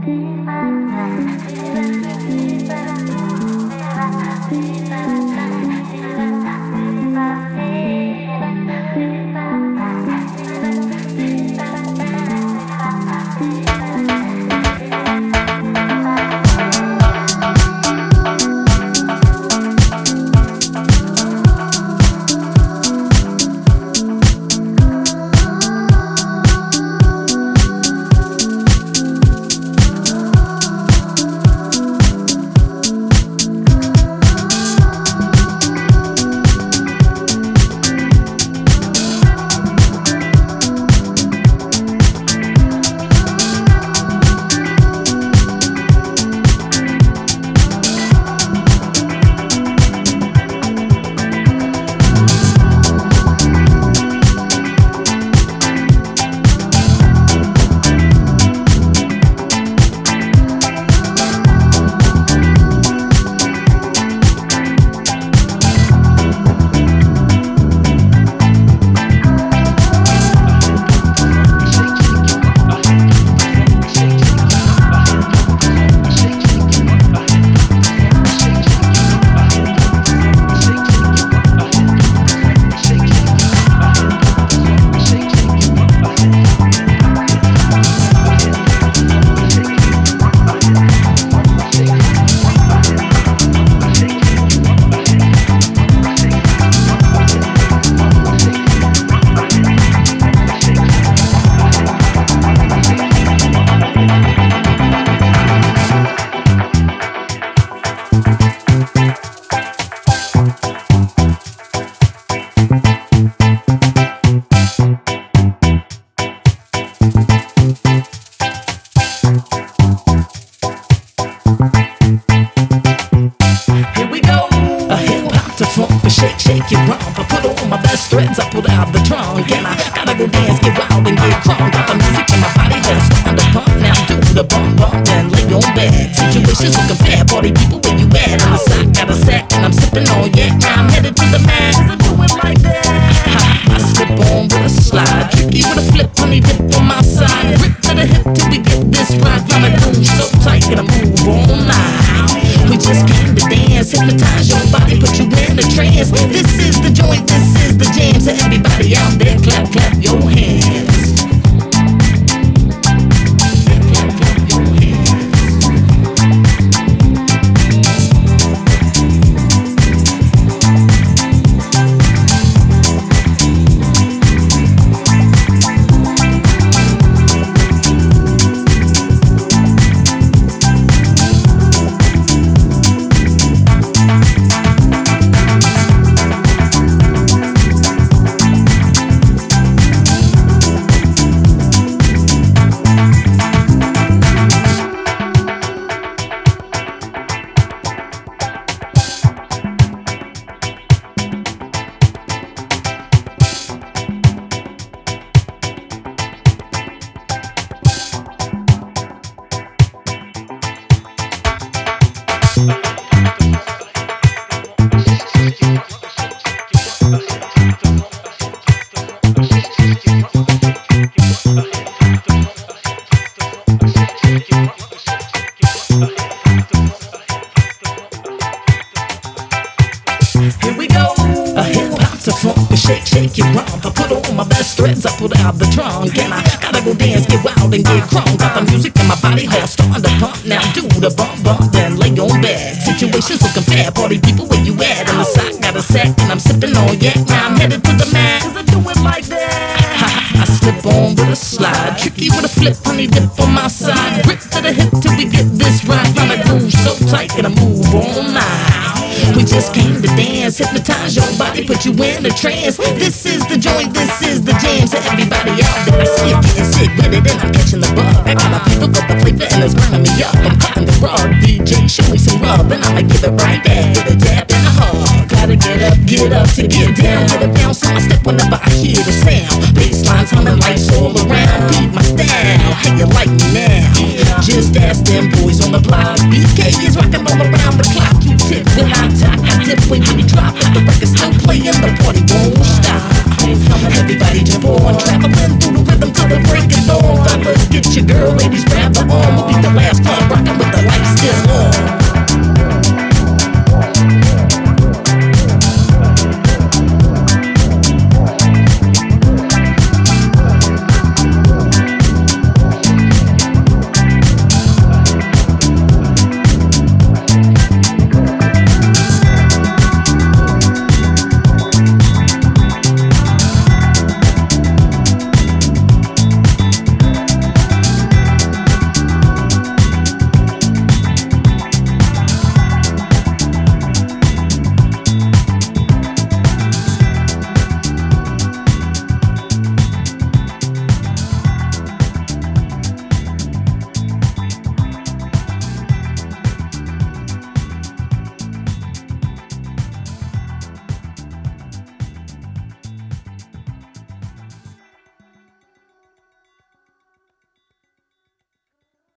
shake it round. I put on my best threads, I pulled out the trunk, and I gotta go dance, get wild and get crunk. Got the music in my body, that's starting to pump. Now do the bump bump and lay on bed. Situations looking bad, party people where you at? On the side, got a sack and I'm sipping on yak. Now I'm headed to the max, I do it like that. I slip on with a slide, tricky with a flip, honey dip on my side. Grip to the hip till we get this right. Got my groove so tight, gonna move all night. We just came to dance, hypnotize your body, put you in a trance. This is the joint, this is the jam. So everybody out there, clap, clap your hands. Clap, clap your hands. Here we go, a hip hop to funk, shake, shake it round. I put on my best threads, I pulled out the trunk, and I gotta go dance, get wild and get crunk. Got the music in my body, heart starting to pump. Now do the bump bump, then lay on bed. Situations looking bad, party people where you at? On the side, got a sack and I'm sipping on yak. Now I'm headed to the max, 'cause I do it like that. I slip on with a slide, tricky with a flip, honey dip on my side. Grip to the hip till we get this right. Got my groove so tight, gonna move all night. We just came to dance, hypnotize your body, put you in a trance. This is the joint, this is the jam. So everybody out there, I see you getting sick with it and I'm catching the bug. I got my fever with the flavor and it's burning me up. I'm cutting the rug, DJ, show me some rub and I'ma give it right back with a dab and a hug. Gotta get up to get down. Get a bounce on my step whenever I hear the sound. Basslines humming, lights all around. Beat my style, how you like me now? Just ask them boys on the block. BK is rocking all around the clock. You tip with high top, I dip when you drop. If the record's still playing, the party won't stop. Everybody jump on, traveling through the rhythm till the break of dawn. Fellas, get your girl, ladies grab the arm. We'll be the last